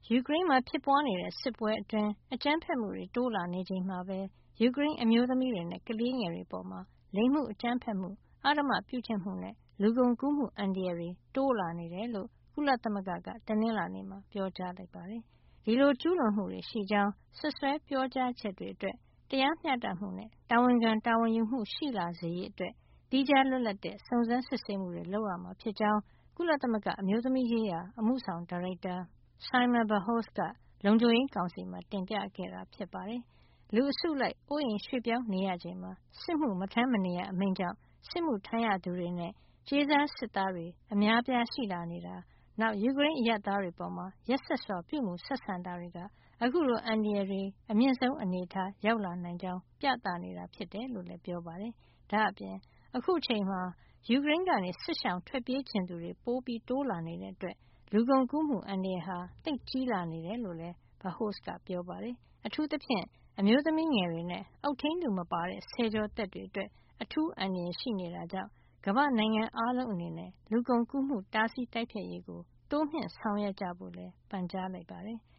ယူကရိန်းမှာဖြစ်ပွားနေတဲ့စစ်ပွဲအတွင်းအကြမ်းဖက်မှုတွေတိုးလာနေချိန်မှာပဲယူကရိန်းအမျိုးသမီးတွေနဲ့ကလေးငယ်တွေပေါ်မှာလိင်မှုအကြမ်းဖက်မှုအဓမ္မပြုကျင့်မှုနဲ့လူကုန်ကူးမှုအန္တရာယ်တွေတိုးလာနေတယ်လို့ကုလသမဂ္ဂကတနင်္လာနေ့မှာပြောကြားလိုက်ပါတယ်။ဒီလိုကျူးလွန်မှုတွေရှိကြောင်းစွပ်စွဲပြောကြားချက်တွေအတွက်တရားမျှတမှုနဲ့တာဝန်ခံတာဝန်ယူမှုရှိလာစေရေးအတွက်သီးခြားလွတ်လပ်တဲ့စုံစမ်းစစ်ဆေးမှုတွေလုပ်ရမှာဖြစ်ကြောင်းကုလသမဂ္ဂအမျိုးသမီးရေးရာအမှုဆောင်ဒါရိုက်တာSimon Bales ကလုံခြုံရေးကောင်စီမှာတင်ပြခဲ့တာဖြစ်ပါတယ်။လူအစုလိုက်အိုးအိမ်ရွှေ့ပြောင်းနေရချိန်မှာစစ်မှုမထမ်းမနေရအမိန့်ကြောင့်စစ်မှုထမ်းရသူတွေနဲ့ကြေးစားစစ်သားတွေအများပြားရှိလာနေတာနောက်ယူကရိန်းအရပ်သားတွေပေါ်မှာရက်စက်စွာပြုမှုဆက်ဆံတာတွေကအခုလိုအန္တရာယ်တွေအမြင့်ဆုံးအနေအထားရောက်လာနိုင်ကြောင်းပြသနေတာဖြစ်တယ်လို့လည်းပြောပါတယ်။ဒါ့အပြင်အခုချိန်မှာယူကရိန်းကနေစစ်ရှောင်ထွက်ပြေးချင်သူတွေပိုပြီးတိုးလာနေတဲ့အတွက်လူကုန်ကူးမှုအန္တရာယ်ဟာသိပ်ကြီးလာနေတယ်လို့လည်း Bales ကပြောပါတယ်။အထူးသဖြင့်အမျိုးသမီးငယ်တွေနဲ့အောက်ထိန်းသူမပါတဲ့ဆယ်ကျော်သက်တွေအတွက်အထူးအန္တရာယ်ရှိနေတာကြောင့်ကမ္ဘာ့နိုင်ငံအားလုံးအနေနဲ့လူကုန်ကူးမှုတားဆီးတိုက်ဖျက်ရေးကိုတိုးမြှင့်ဆောင်ရွက်ကြဖို့လည်းပန်ကြားလိုက်ပါတယ်။